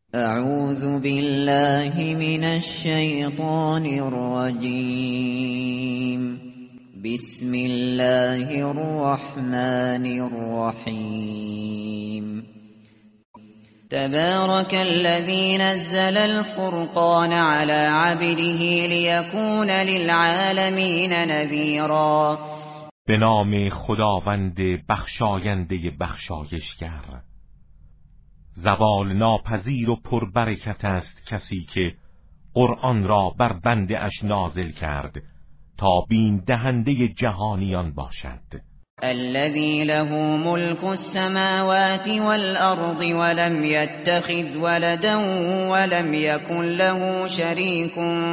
اعوذ بالله من الشیطان الرجیم. بسم الله الرحمن الرحیم. تبارك الذي نزل الفرقان على عبده ليكون للعالمین نذیرا. به نام خداوند بخشاینده بخشایشگر. زوال ناپذیر و پربرکت است کسی که قرآن را بر بنده اش نازل کرد تا بین دهنده جهانیان باشد. الذي له ملك السماوات والأرض ولم يتخذ ولدا ولم يكن له شريك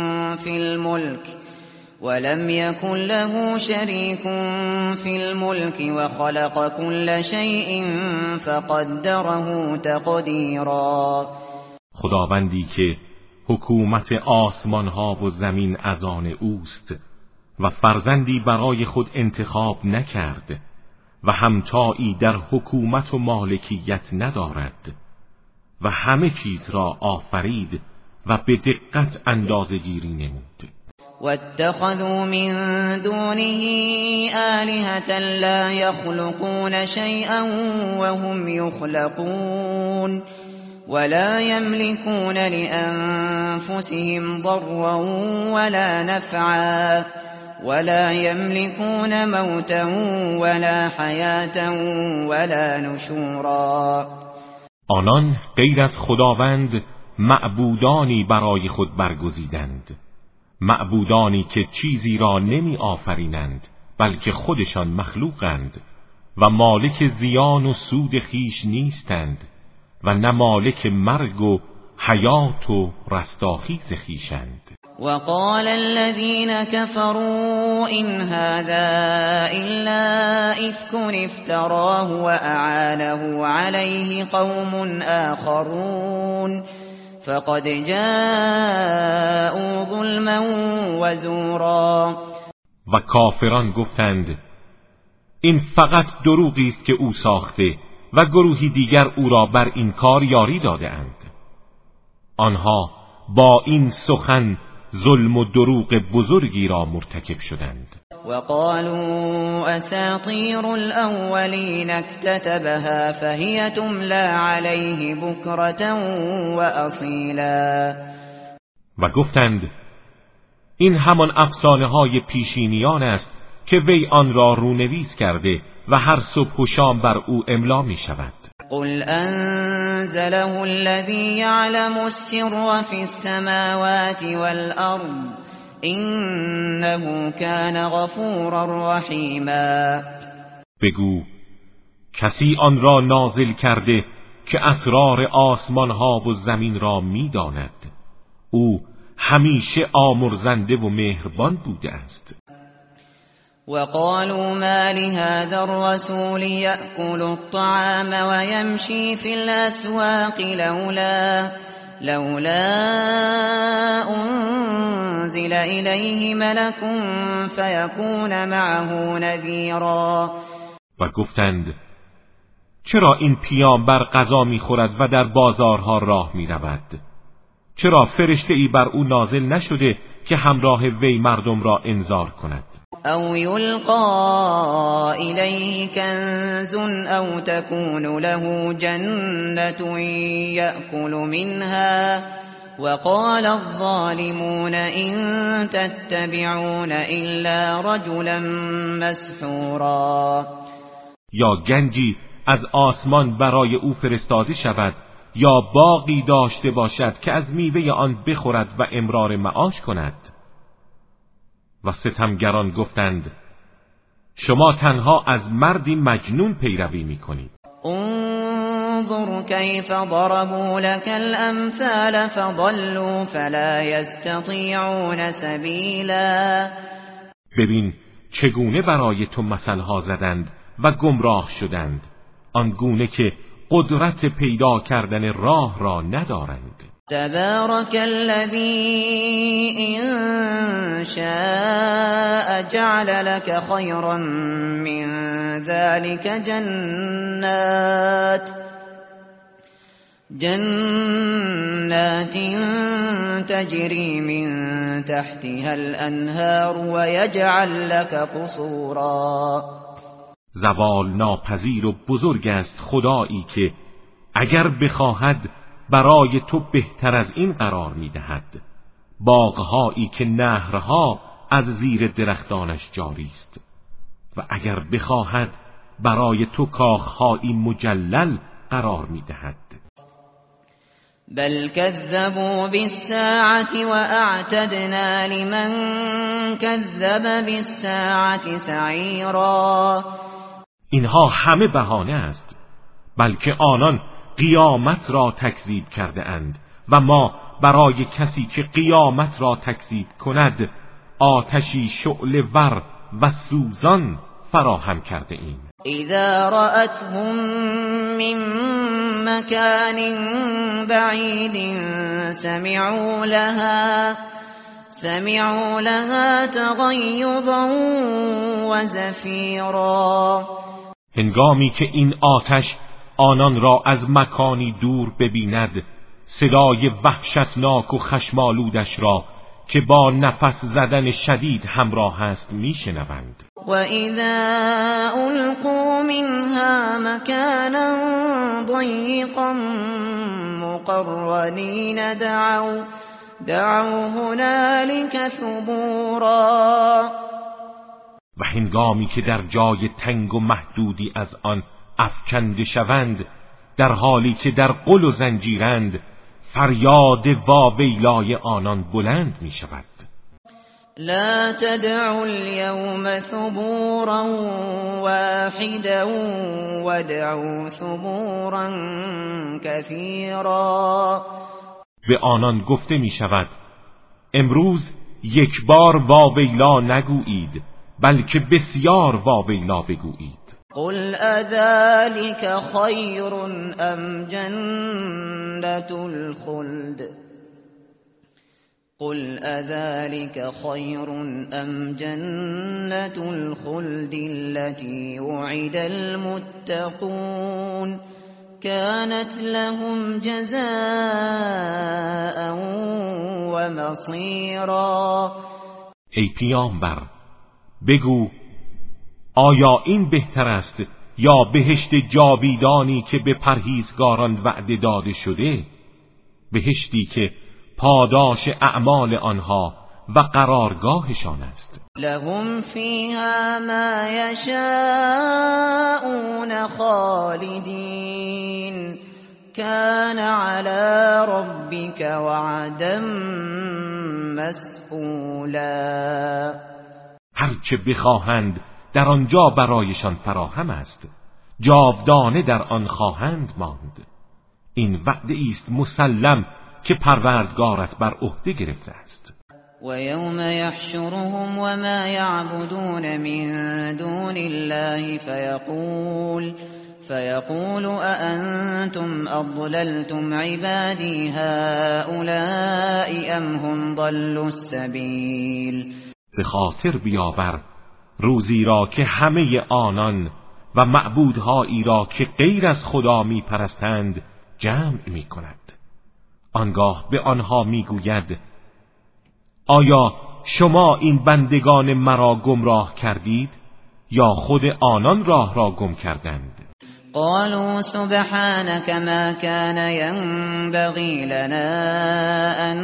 في الملك وخلق كل شيء فقدره تقديرا. خداوندی که حکومت آسمان ها و زمین از آن اوست و فرزندی برای خود انتخاب نکرد و همتایی در حکومت و مالکیت ندارد و همه چیز را آفرید و به دقت اندازه‌گیری نمود. واتخذوا من دونه آلهة لا يخلقون شيئا وهم يخلقون ولا يملكون لأنفسهم ضرا ولا نفعا ولا يملكون موتا ولا حياة ولا نشورا. آنان غیر از خداوند معبودانی برای خود برگزیدند، معبودانی که چیزی را نمی آفرینند بلکه خودشان مخلوقند و مالک زیان و سود خیش نیستند و نه مالک مرگ و حیات و رستاخیز خیشند. وقال الذين كفروا إن هذا إلا إفك افتراه وأعانه عليه قوم آخرون فقد جاءوا ظلما وزورا. و کافران گفتند این فقط دروغی است که او ساخته و گروهی دیگر او را بر این کار یاری داده اند. آنها با این سخن ظلم و دروغ بزرگی را مرتکب شدند. وقالوا اساطیر الاولین اکتتبها فهی تملی علیه بکرة واصیلا. و گفتند این همان افسانه های پیشینیان است که وی آن را رونویس کرده و هر صبح و شام بر او املا می شود. قل انزله الذي يعلم السر في السماوات والأرض انه كان غفورا رحیما. بگو کسی آن را نازل کرده که اسرار آسمان ها و زمین را می داند. او همیشه آمرزنده و مهربان بوده است. وقالوا ما لهذا الرسول يأكل الطعام ويمشي في الأسواق لولا أنزل إليه ملك فيكون معه نذيرا. و گفتند چرا این پیامبر غذا می‌خورد و در بازارها راه می‌رود؟ چرا فرشته‌ای بر او نازل نشده که همراه وی مردم را انذار کند؟ او یلقا الیه کنز او تکون له جنة یأکل منها وقال الظالمون ان تتبعون الا رجلا مسحورا. یا گنجی از آسمان برای او فرستاده شود یا باغی داشته باشد که از میوه آن بخورد و امرار معاش کند. و ستمگران گفتند شما تنها از مردی مجنون پیروی میکنید. انظر کیف ضربوا لك الامثال فضلوا فلا يستطيعون سبیلا. ببین چگونه برای تو مثلها زدند و گمراه شدند، آنگونه که قدرت پیدا کردن راه را ندارند. تبارك الذي إن شاء جعل لك خيرا من جنات جنات تجری من تحتها الانهار ويجعل لك قصورا. زوال ناپذیر و بزرگ است خدایی که اگر بخواهد برای تو بهتر از این قرار می‌دهد، باغ‌هایی که نهرها از زیر درختانش جاری است، و اگر بخواهد برای تو کاخ‌هایی مجلل قرار می‌دهد. بل كذبوا بالساعة واعتدنا لمن كذب بالساعة سعیرا. اینها همه بهانه است، بلکه آنان قیامت را تکذیب کرده اند و ما برای کسی که قیامت را تکذیب کند آتشی شعله ور و سوزان فراهم کرده ایم. اذا رأتهم من مكان بعید سمعوا لها تغیظا و زفیرا. هنگامی که این آتش آنان را از مکانی دور ببیند، صدای وحشتناک و خشمالودش را که با نفس زدن شدید همراه است میشنوند. و اذا القوا منها مكانا ضيقا مقرنین دعوا هنالك ثبورا. و هنگامی که در جای تنگ و محدودی از آن افکنده شوند، در حالی که در قل و زنجیرند، فریاد واویلای آنان بلند می شود. لا تدعوا اليوم ثبورا واحدا وادعوا ثبورا كثيرا. به آنان گفته می شود امروز یک بار واویلا نگویید، بلکه بسیار واویلا بگویید. قل اذلك خیر ام جنة الخلد قل اذلك خیر ام جنة الخلد التي وعد المتقون كانت لهم جزاء و مصیرا. ای پیامبر بگو آیا این بهتر است یا بهشت جاویدانی که به پرهیزگاران وعده داده شده، بهشتی که پاداش اعمال آنها و قرارگاهشان است؟ لهم فیها ما یشاءون خالدین کان علی ربک وعدا مسئولا. هرچه بخواهند در آنجا برایشان فراهم است، جاودانه در آن خواهند ماند. این وعده است مسلم که پروردگارت بر عهده گرفته است. و یوم یحشرهم و ما یعبدون من دون الله فیقول اانتم اضللتم عبادی هؤلاء ام هم ضلوا السبیل. به خاطر بیاور روزی را که همه آنان و معبودهایی را که غیر از خدا می پرستند جمع می کند. آنگاه به آنها می گوید آیا شما این بندگان مرا گمراه کردید یا خود آنان راه را گم کردند؟ قالوا سبحانك ما كان ينبغي لنا أن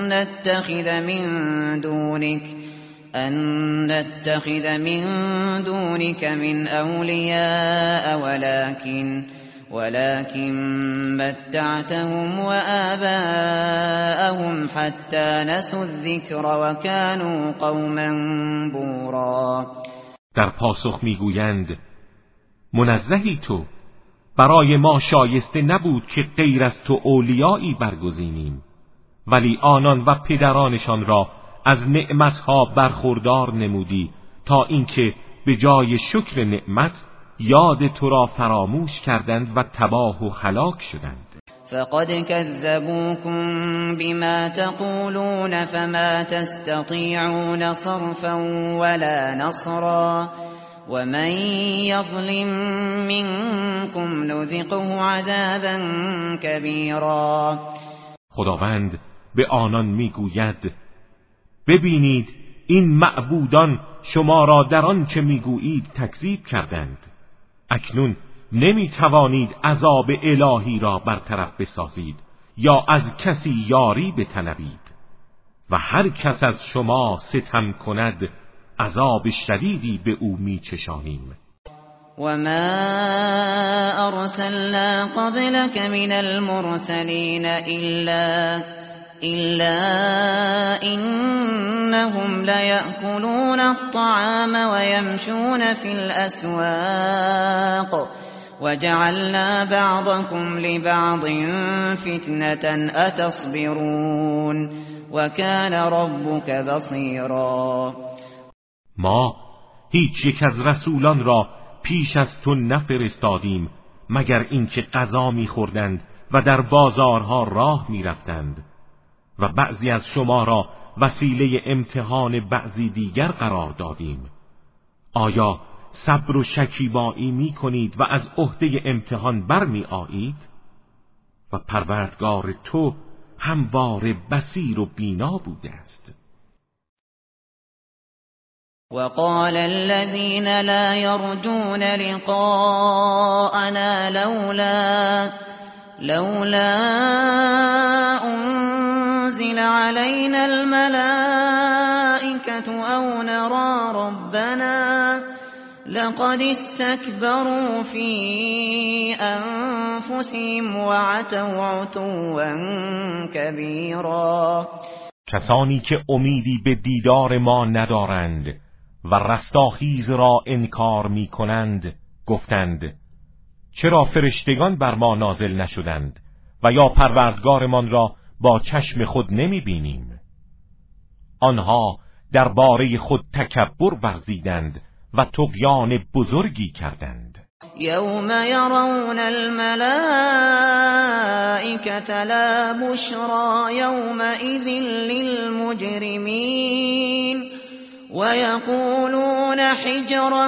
نتخذ من دونك من أولياء ولكن متعتهم وآباءهم حتى نسوا الذكر وكانوا قوما بورا. در پاسخ میگویند منزهی تو، برای ما شایسته نبود که غیر از تو اولیایی برگزینیم، ولی آنان و پدرانشان را از نعمتها برخوردار نمودی تا اینکه به جای شکر نعمت یاد تو را فراموش کردند و تباه و هلاک شدند. فقد كذبوكم بما تقولون فما تستطيعون صرفا ولا نصرا ومن يظلم منكم نذقه عذابا كبيرا. خداوند به آنان میگوید ببینید این معبودان شما را در آن چه میگویید تکذیب کردند. اکنون نمیتوانید عذاب الهی را برطرف بسازید یا از کسی یاری بطلبید و هر کس از شما ستم کند عذاب شدیدی به او میچشانیم. وما أرسلنا قبلك من المرسلين إلا إنهم ليأكلون الطعام ويمشون في الأسواق وجعلنا بعضكم لبعض فتنة أتصبرون وكان ربك بصيرا. ما هیچ یک از رسولان را پیش از تو نفرستادیم مگر اینکه غذا می‌خوردند و در بازارها راه می‌رفتند و بعضی از شما را وسیله امتحان بعضی دیگر قرار دادیم. آیا صبر و شکیبایی می‌کنید و از عهده امتحان برمی‌آیید؟ و پروردگار تو همواره بصیر و بینا بوده است. وقال الذين لا يرجون لقاءنا لولا أنزل علينا الملائكة أو نرى ربنا لقد استكبروا في أنفسهم وعتوا عتوا كبيرا. کسانی که امیدی به دیدار ما ندارند و رستاخیز را انکار می کنند گفتند چرا فرشتگان بر ما نازل نشدند و یا پروردگارمان را با چشم خود نمی بینیم. آنها درباره خود تکبر ورزیدند و طغیان بزرگی کردند. یوم یرون الملائکة لا بشرا یومئذ للمجرمین ويقولون حجرا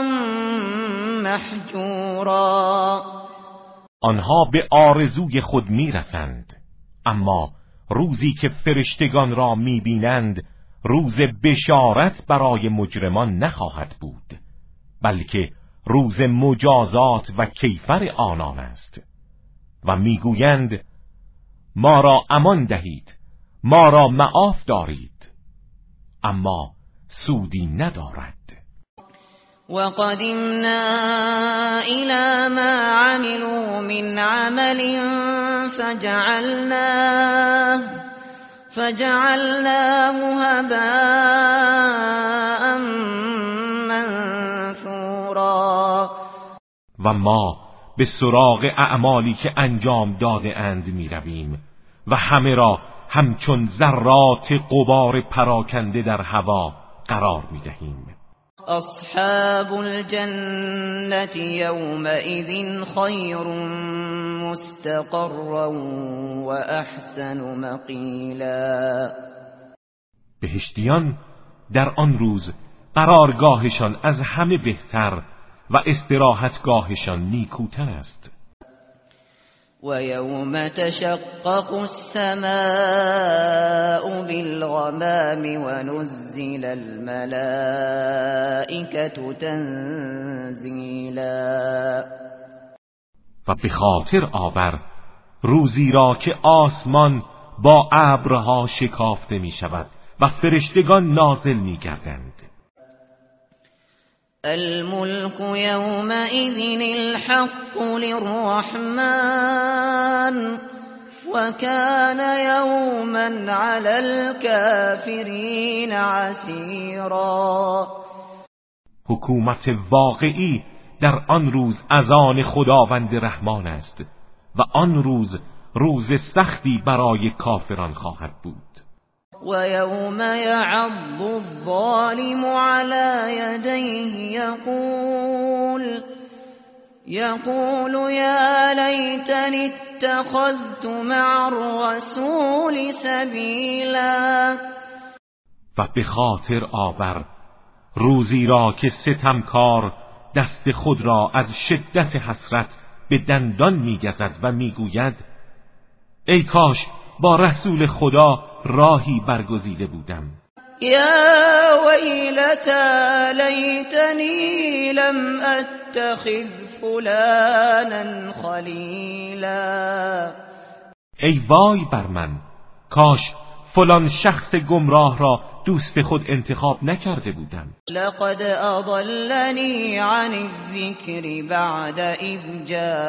محجورا. آنها به آرزوی خود میرسند، اما روزی که فرشتگان را میبینند روز بشارت برای مجرمان نخواهد بود، بلکه روز مجازات و کیفر آنان است و میگویند ما را امان دهید، ما را معاف دارید، اما سودی ندارد. وقدمنا إلى ما عملوا من عمل فجعلناه هباء منثورا. و ما به سراغ اعمالی که انجام داده اند می رویم و همه را همچون ذرات غبار پراکنده در هوا قرار می دهیم. اصحاب الجنة یومئذ خیر مستقرا و احسن مقیلا. بهشتیان در آن روز قرارگاهشان از همه بهتر و استراحتگاهشان نیکوتر است. و یوم تشقق السماء بالغمام و نزل الملائکة تنزیلا. و به خاطر آور روزی را که آسمان با ابرها شکافته می شود و فرشتگان نازل می گردند. الملك يومئذ الحق للرحمن وكان يوما على الكافرين عسيرا. حکومت واقعی در آن روز از آن خداوند رحمان است و آن روز روز سختی برای کافران خواهد بود. و یوم یعض الظالم علی یدیه یقول یا لیتنی اتخذت مع الرسول سبیلا. و به خاطر آور روزی را که ستمکار دست خود را از شدت حسرت به دندان می‌گزد و میگوید ای کاش با رسول خدا راهی برگزیده بودم. یا ویلتا لیتنی لم اتخذ فلانا خلیلا. ای وای بر من، کاش فلان شخص گمراه را دوست خود انتخاب نکرده بودم. لقد اضلنی عن الذکر بعد اذ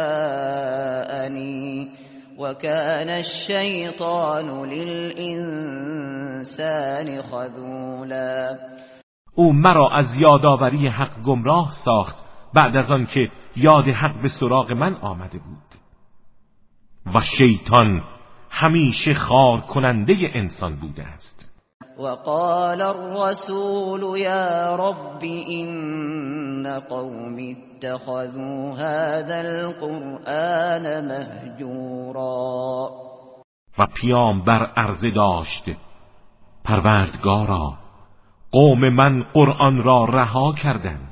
جاءنی وكان الشیطان للانسان خذولا. او مرا از یادآوری حق گمراه ساخت بعد از آن که یاد حق به سراغ من آمده بود و شیطان همیشه خار کننده انسان بوده است. وقال الرسول يا رب إن قوم اتخذوا هذا القرآن مهجورا. و پیامبر عرضه داشت پروردگارا، قوم من قرآن را رها کردند.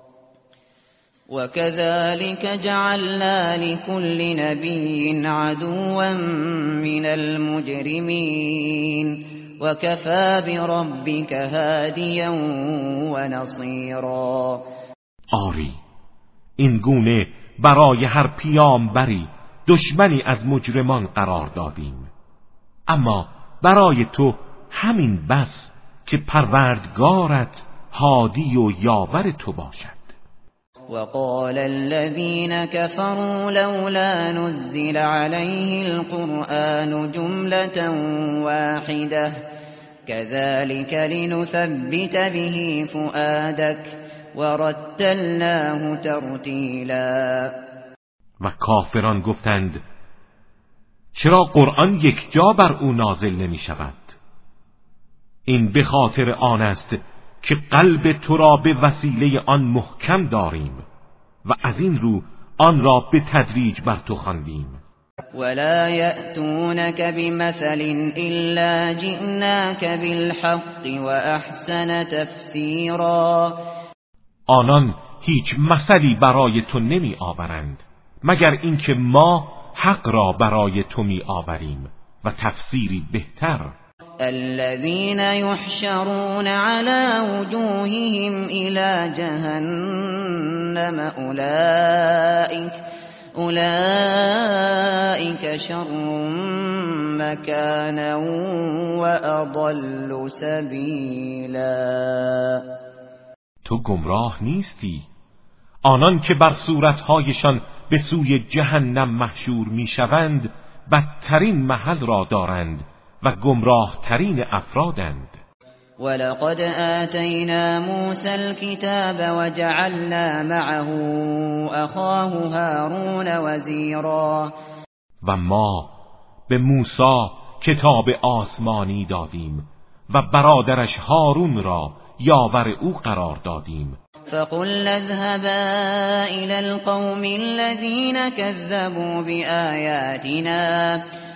وكذلك جعلنا لكل نبي عدوا من المجرمين وكفى بربك هاديا ونصيرا. آری، این گونه برای هر پیامبری دشمنی از مجرمان قرار دادیم، اما برای تو همین بس که پروردگارت هادی و یاور تو باشد. وقال الذين كفروا لولا نزل عليه القرآن جملة واحدة كذلك لنثبت به فؤادك ورتلناه ترتیلا. و کافران گفتند چرا قرآن یک جا بر او نازل نمی شود؟ این به خاطر آن است که قلب تو را به وسیله آن محکم داریم و از این رو آن را به تدریج بر تو خواندیم. ولا يأتونك بمثل إلا جئناك بالحق وأحسن تفسيرا. آنان هیچ مثلی برای تو نمی آورند مگر اینکه ما حق را برای تو می آوریم و تفسیری بهتر. الذين يحشرون على وجوههم إلى جهنم أولئك شر مكانا وأضل سبيلا. تو گمراه نیستی؟ آنان که بر صورتهایشان به سوی جهنم محشور میشوند بدترین محل را دارند و گمراه ترین افرادند. ولقد آتینا موسى الكتاب وجعلنا معه اخاه هارون وزیرا. و ما به موسی کتاب آسمانی دادیم و برادرش هارون را یاور او قرار دادیم. فقل اذهبا إلى القوم الذين كذبوا بآياتنا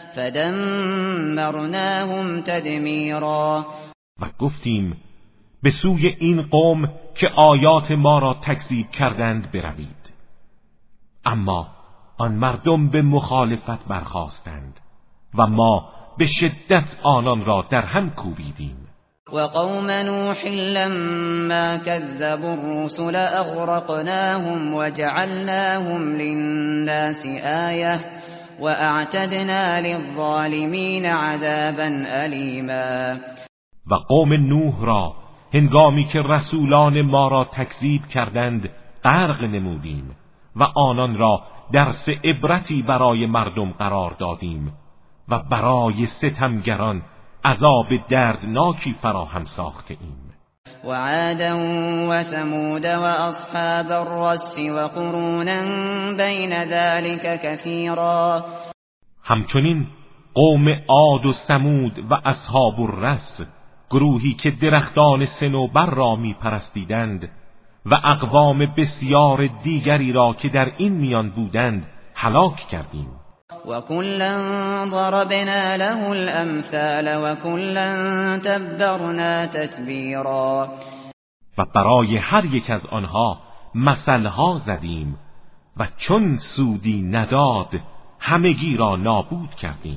فدمرناهم تدمیرا. و گفتیم به سوی این قوم که آیات ما را تکذیب کردند بروید، اما آن مردم به مخالفت برخاستند و ما به شدت آنان را در هم کوبیدیم. وقوم نوح لما كذبوا الرسل أغرقناهم وجعلناهم للناس آية وأعتدنا للظالمین عذابا ألیما. و قوم نوح را هنگامی که رسولان ما را تکذیب کردند غرق نمودیم و آنان را درس عبرتی برای مردم قرار دادیم و برای ستمگران عذاب دردناکی فراهم ساخته ایم. و عادا و ثمود و اصحاب الرس و قرونا بین ذلك کثیرا. همچنین قوم عاد و ثمود و اصحاب الرس، گروهی که درختان صنوبر را می پرستیدند، و اقوام بسیار دیگری را که در این میان بودند هلاک کردیم. و کلا ضربنا له الامثال و کلا تبرنا تتبیرا. و برای هر یک از آنها مثلها زدیم و چون سودی نداد همگی را نابود کردیم.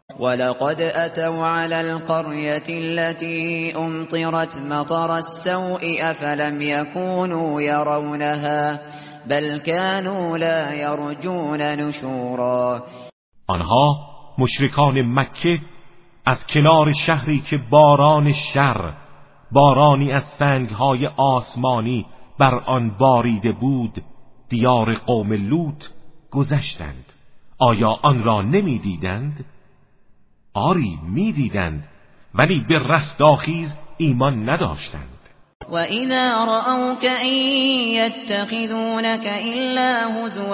ولقد أتوا على القرية التي أمطرت مطر السوء أفلم يكونوا يرونها بل كانوا لا يرجون نشورا. آنها مشرکان مکه از کنار شهری که باران شر، بارانی از سنگهای آسمانی بر آن باریده بود، دیار قوم لوط گذشتند. آیا آن را نمی دیدند؟ آری می دیدند، ولی به رستاخیز ایمان نداشتند. و اذا رأوك ان يتخذونك الا هزوا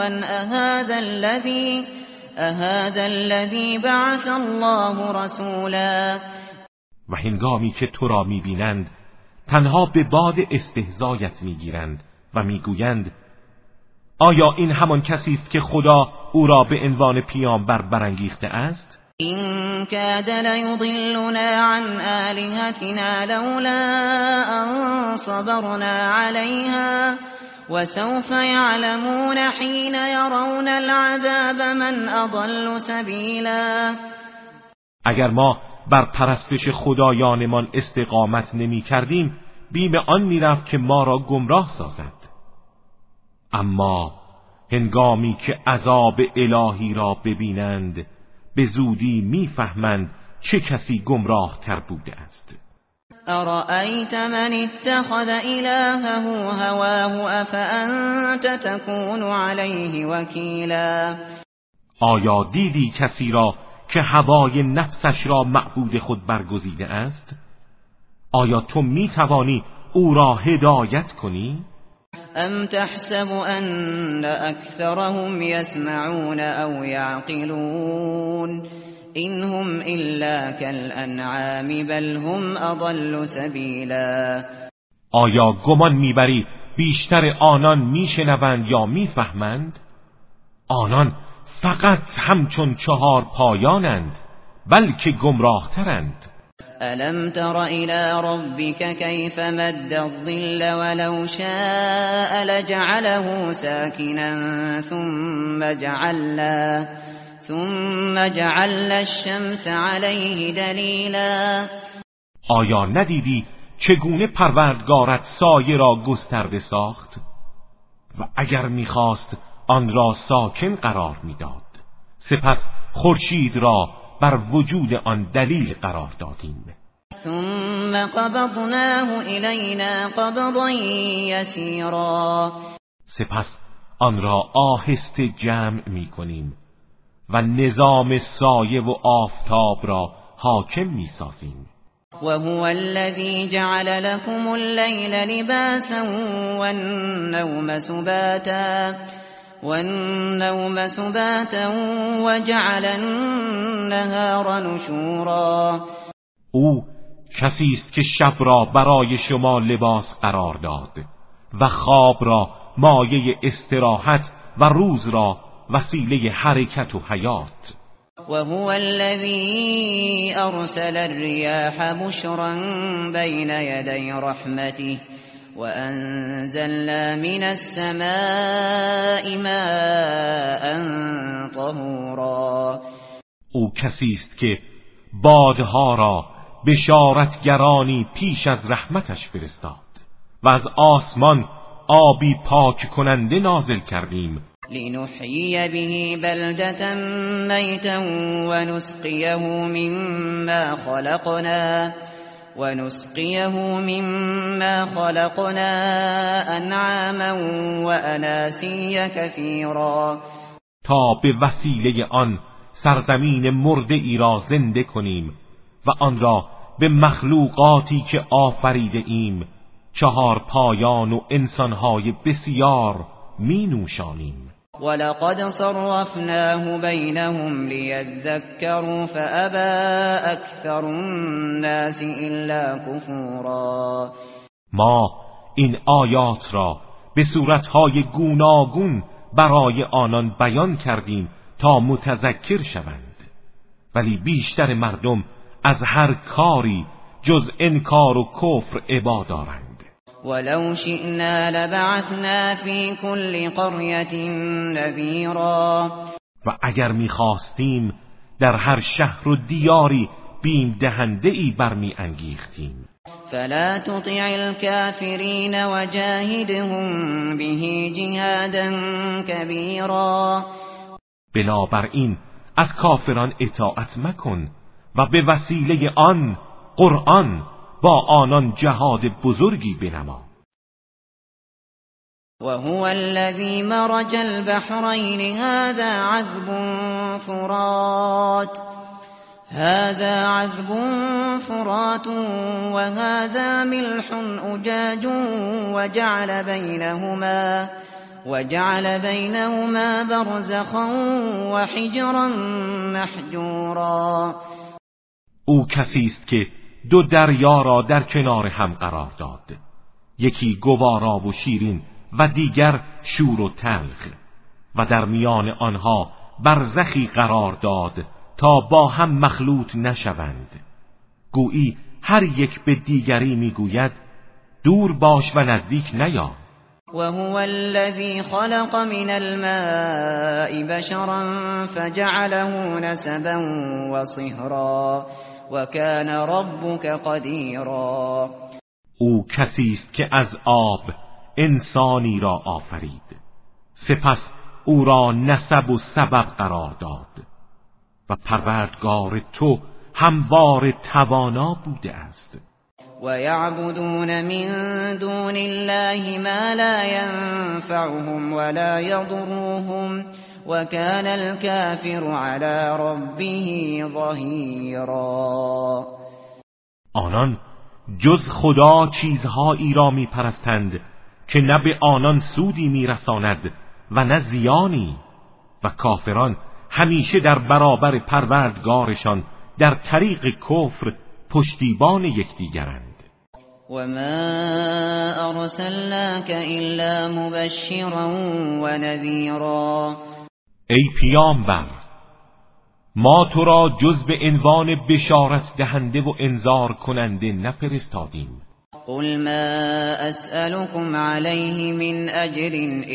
اهذا الذي بعث الله رسولا. و هنگامی که تو را می بینند تنها به باد استهزایت می گیرند و می گویند آیا این همان کسی است که خدا او را به عنوان پیامبر برانگیخته است؟ این کاد لیضلنا عن آلهتنا لولا ان صبرنا علیها وسوف يعلمون حين يرون العذاب من اضل سبیلا. اگر ما بر پرستش خدایانمان استقامت نمی کردیم بیم آن می رفت که ما را گمراه سازد. اما هنگامی که عذاب الهی را ببینند به زودی میفهمند چه کسی گمراه تر بوده است. ارأیت من اتخذ الهه هواه افانت تكون علیه وکیلا. آیا دیدی کسی را که هوای نفسش را معبود خود برگزیده است؟ آیا تو میتوانی او را هدایت کنی؟ ام تحسب ان اکثرهم يسمعون او يعقلون انهم الا كالانعام بل هم اضل سبیلا. آیا گمان میبری بیشتر آنان میشنوند یا میفهمند؟ آنان فقط همچون چهار پایانند بلکه گمراهترند. ألم تر إلى ربك كيف مد الظل ولو شاء لجعله ساكنا ثم جعلنا الشمس عليه دلیلا. آیا ندیدی چگونه پروردگارت سایه را گسترده ساخت و اگر میخواست آن را ساکن قرار میداد سپس خورشید را بر وجود آن دلیل قرار دادیم. ثم قبضناه الینا قبضا یسیرا. سپس آن را آهسته جمع می کنیم و نظام سایه و آفتاب را حاکم می سازیم. وهو الذي جعل لكم الليل لباسا والنوم سباتا وجعل النهار نشورا. او کسی است که شب را برای شما لباس قرار داد و خواب را مایه استراحت و روز را وسیله حرکت و حیات. وهو الذي أرسل الرياح بشرا بين يدي رحمته وأنزلنا من السماء ماء طهورا. او کسی است که بادها را بشارتگرانی پیش از رحمتش فرستاد و از آسمان آبی پاک کننده نازل کردیم لنحيي به بلدة ميتا ونسقيه مما خلقنا انعاما واناسيا كثيرا. تا به وسیله آن سرزمین مرده ای را زنده کنیم و آن را به مخلوقاتی که آفریده ایم چهار پایان و انسانهای بسیار می نوشانیم. ولقد صرفناه بينهم ليذكروا فأبى أكثر الناس إلا كفورا. ما این آیات را به صورتهای گوناگون برای آنان بیان کردیم تا متذکر شوند، ولی بیشتر مردم از هر کاری جز انکار و کفر ابا دارند. ولو شئنا لبعثنا في كل قرية نذيرا. و اگر می‌خواستیم در هر شهر و دیاری بیم دهنده ای برمی انگیختیم. فلا تطع الكافرین وجاهدهم به جهادا کبیرا. بنابراین از کافران اطاعت مکن و به وسیله آن قرآن با آنان جهاد بزرگی بنما. وهو الذي مرج البحرين هذا عذب فرات وهذا ملح أجاج وجعل بينهما برزخا وحجرا محجورا. او کسی است که دو دریا را در کنار هم قرار داد، یکی گوارا و شیرین و دیگر شور و تلخ، و در میان آنها برزخی قرار داد تا با هم مخلوط نشوند. گویی هر یک به دیگری میگوید دور باش و نزدیک نیا. وهو الذي خلق من الماء بشرا فجعله نسبا وصهرا وكان ربك قديرا. او کسی است که از آب انسانی را آفرید، سپس او را نسب و سبب قرار داد و پروردگار تو هموار توانا بوده است. ويعبدون من دون الله ما لا ينفعهم ولا يضرهم وكان الكافر على ربه ظهيرا. آنان جز خدا چیزهایی را می پرستند که نه به آنان سودی می رساند و نه زیانی، و کافران همیشه در برابر پروردگارشان در طریق کفر پشتیبان یکدیگرند. وما ارسلناك الا مبشرا ونذیرا. ای پیامبر، ما تو را جز به عنوان بشارت دهنده و انذار کننده نفرستادیم. قل ما اسألكم عليه من اجر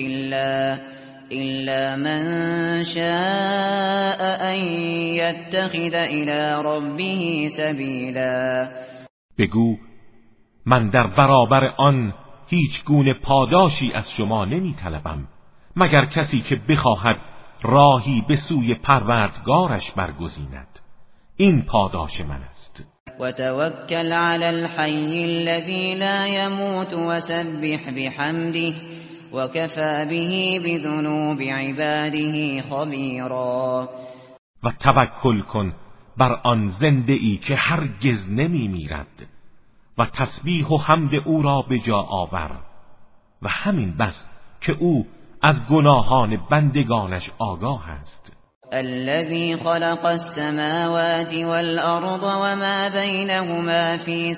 الا من شاء ان يتخذ الى ربه سبیلا. بگو من در برابر آن هیچ گونه پاداشی از شما نمی طلبم مگر کسی که بخواهد راهی به سوی پروردگارش برگزیند. این پاداش من است. وتوکل علی الحی الذی لا يموت وسبح بحمده وكفى به بذنوب عباده خبیرا. و توکل کن بر آن زنده ای که هرگز نمی میرد و تسبیح و حمد او را به جا آور، و همین بس که او از گناهان بندگانش آگاه است. الذي خلق السماوات والأرض وما بينهما في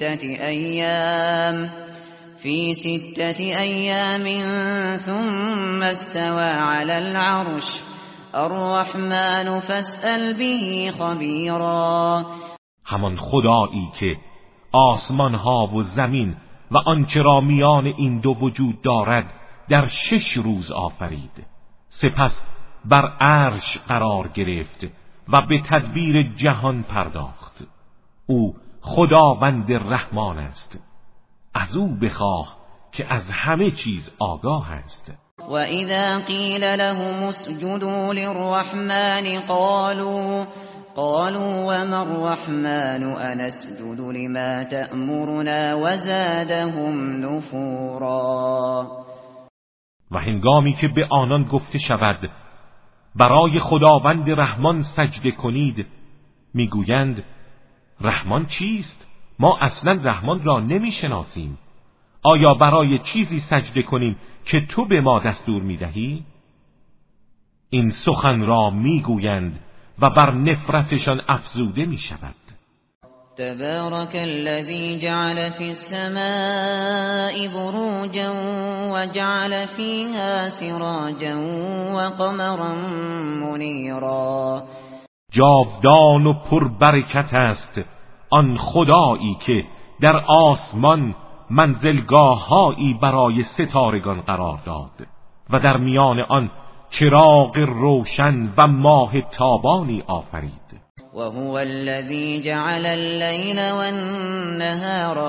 ستة أيام ثم استوى على العرش الرحمن فاسأل به خبيرا. همان خدایی که آسمانها و زمین و آنچه را میان این دو وجود دارد در 6 روز آفرید، سپس بر عرش قرار گرفت و به تدبیر جهان پرداخت. او خداوند رحمان است، از او بخواه که از همه چیز آگاه است. و اذا قیل لهم اسجدوا للرحمن قالوا وما الرحمن انسجد لما تأمرنا وزادهم نفورا. و هنگامی که به آنان گفته شود برای خداوند رحمان سجده کنید، میگویند رحمان چیست؟ ما اصلا رحمان را نمیشناسیم. آیا برای چیزی سجده کنیم که تو به ما دستور میدهی؟ این سخن را میگویند و بر نفرتشان افزوده میشود. تبارك الذي جعل في السماء بروجا وجعل فيها سراجا وقمرا منيرا. جاودان و پربرکت است آن خدایی که در آسمان منزلگاه‌هایی برای ستارگان قرار داد و در میان آن چراغ روشن و ماه تابانی آفرید. وهو الذي جعل الليل والنهار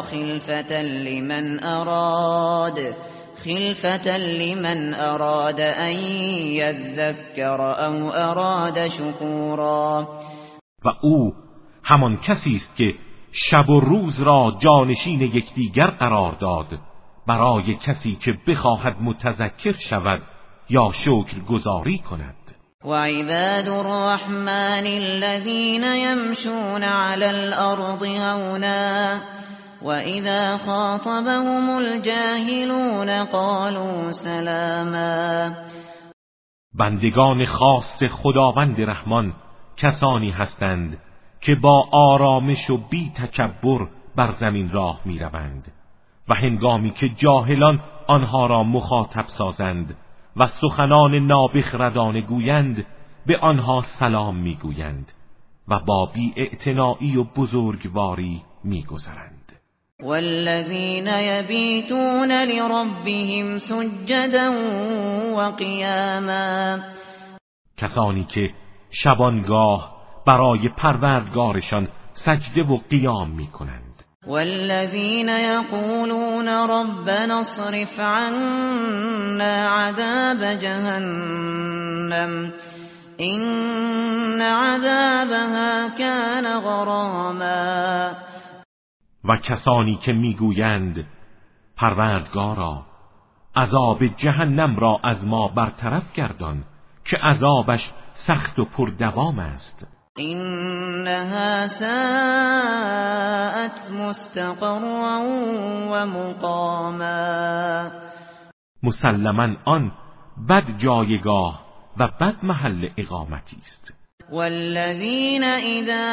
خلفة لمن أراد أن يذكر أو أراد شكورا. و او همان کسی است که شب و روز را جانشین یکدیگر قرار داد برای کسی که بخواهد متذکر شود یا شکرگزاری کند. وعباد الرحمن الذين يمشون على الأرض هونا وإذا خاطبهم الجاهلون قالوا سلاما. بندگان خاص خداوند رحمان کسانی هستند که با آرامش و بی تکبر بر زمین راه می روند و هنگامی که جاهلان آنها را مخاطب سازند و سخنان نابخردانه گویند به آنها سلام می گویند و با بی اعتنایی و بزرگواری می گذرند. والذین یبیتون لربهم سجدا و قیاما. کسانی که شبانگاه برای پروردگارشان سجده و قیام می کنند. والذین یقولون ربنا اصرف عنا عذاب جهنم إن عذابها كان غراما. و کسانی که میگویند پروردگارا عذاب جهنم را از ما برطرف گردان که عذابش سخت و پردوام است. إنها ساءت مستقرا و مقاما. مسلماً آن بد جایگاه و بد محل اقامتی است. والذین اذا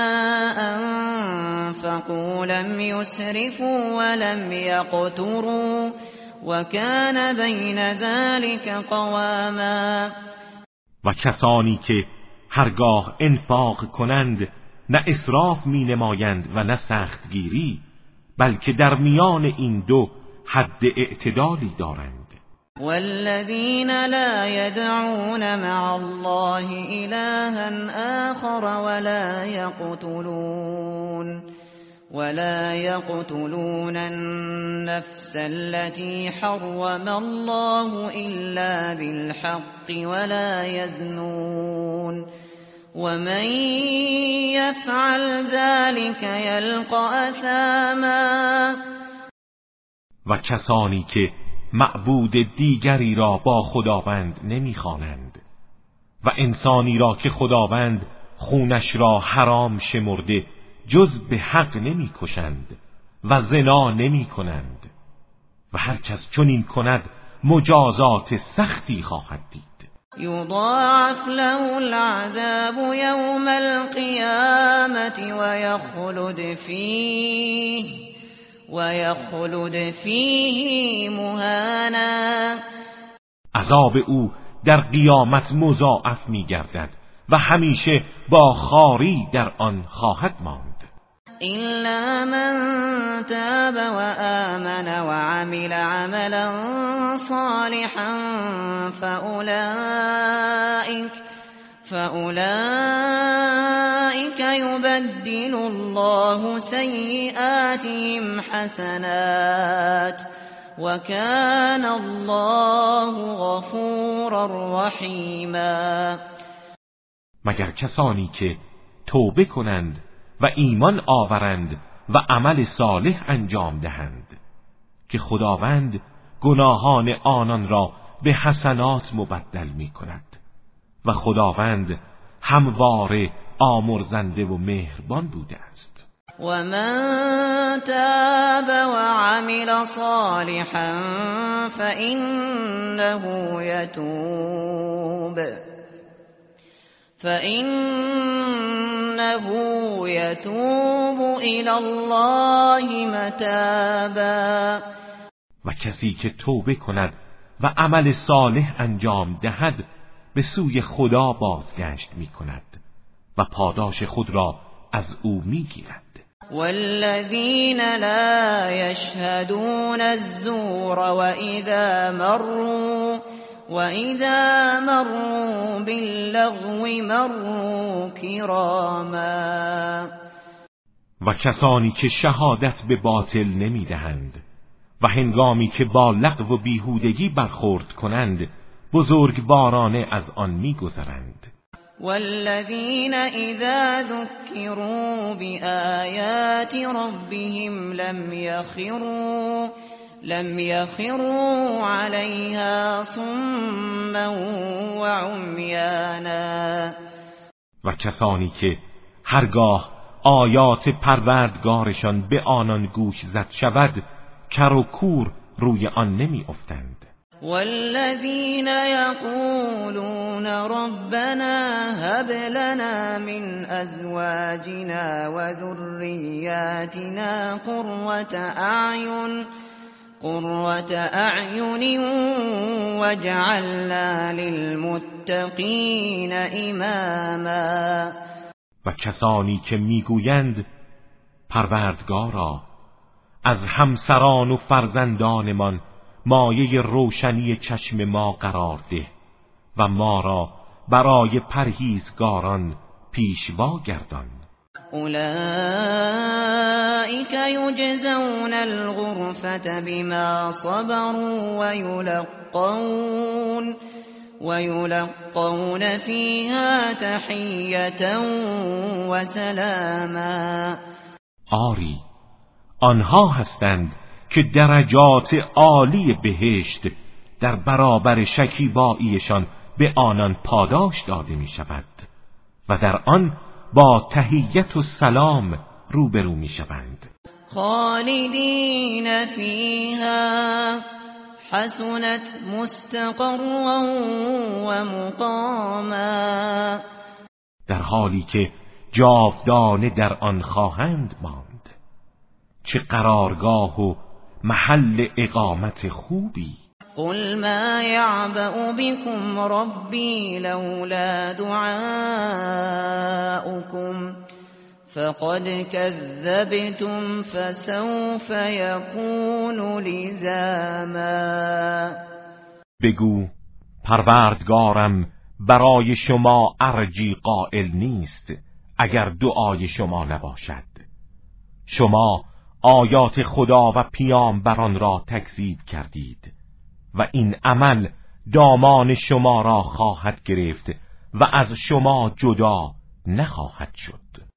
انفقوا لم يسرفوا ولم يقتروا وكان بین ذلك قواما. و کسانی که هرگاه انفاق کنند نه اسراف می نمایند و نه سختگیری، بلکه در میان این دو حد اعتدالی دارند. والذین لا يدعون مع الله إلها آخر ولا يقتلون النفس التي حرم الله إلا بالحق ولا يزنون ومن يفعل ذلك يلقى أثاما. و کسانی که معبود دیگری را با خداوند نمیخوانند و انسانی را که خداوند خونش را حرام شمرده جز به حق نمیکشند و زنا نمیکنند و هر کس چنین کند مجازات سختی خواهد دید. یضاعف له العذاب یوم القیامة ويخلد فيه مهانا. عذاب او در قیامت مضاعف می‌گردد و همیشه با خواری در آن خواهد ماند. إلا من تاب وآمن وعمل عملا صالحا فأولئك يبدل الله سيئاتهم حسنات وكان الله غفورا رحیما. مگر کسانی که توبه کنند و ایمان آورند و عمل صالح انجام دهند که خداوند گناهان آنان را به حسنات مبدل می کند و خداوند همواره آمرزنده و مهربان بوده است. و من تاب و عمل صالحا فإنه يتوب إلى الله متابا. و کسی که توبه کند و عمل صالح انجام دهد به سوی خدا بازگشت می کند و پاداش خود را از او می گیرد. والذین لا يشهدون الزور وَإِذَا مَرُّوا بِاللَّغْوِ مَرُّوا كِرَامًا و کسانی که شهادت به باطل نمیدهند و هنگامی که با لغو و بیهودگی برخورد کنند بزرگوارانه از آن میگذرند. والذین اذا ذکروا بآیات ربهم لم یخروا علیها صما و عمیانا و کسانی که هرگاه آیات پروردگارشان به آنان گوش زد شود کر و کور روی آن نمی افتند. والذین یقولون ربنا هب لنا من ازواجنا و ذریاتنا قرة اعین واجعلنا للمتقین اماما و کسانی که میگویند پروردگارا از همسران و فرزندانمان مایه روشنی چشم ما قرار ده و ما را برای پرهیزگاران پیشوا گردان. اولئک یجزون الغرفة بما صبروا ويلقون فيها تحية وسلاما. آری آنها هستند که درجات عالی بهشت در برابر شکیباییشان به آنان پاداش داده می شود و در آن با تحیت و سلام روبرو می شوند. خالدین فیها حسنت مستقرا و مقاما. در حالی که جاودانه در آن خواهند ماند. چه قرارگاه و محل اقامت خوبی. قل ما یعبأ بكم ربی لولا دعاؤکم فقد كذبتم فسوف يكون لزاما. بگو پروردگارم برای شما ارجی قائل نیست اگر دعای شما نباشد. شما آیات خدا و پیامبران را تکذیب کردید و این عمل دامان شما را خواهد گرفت و از شما جدا نخواهد شد.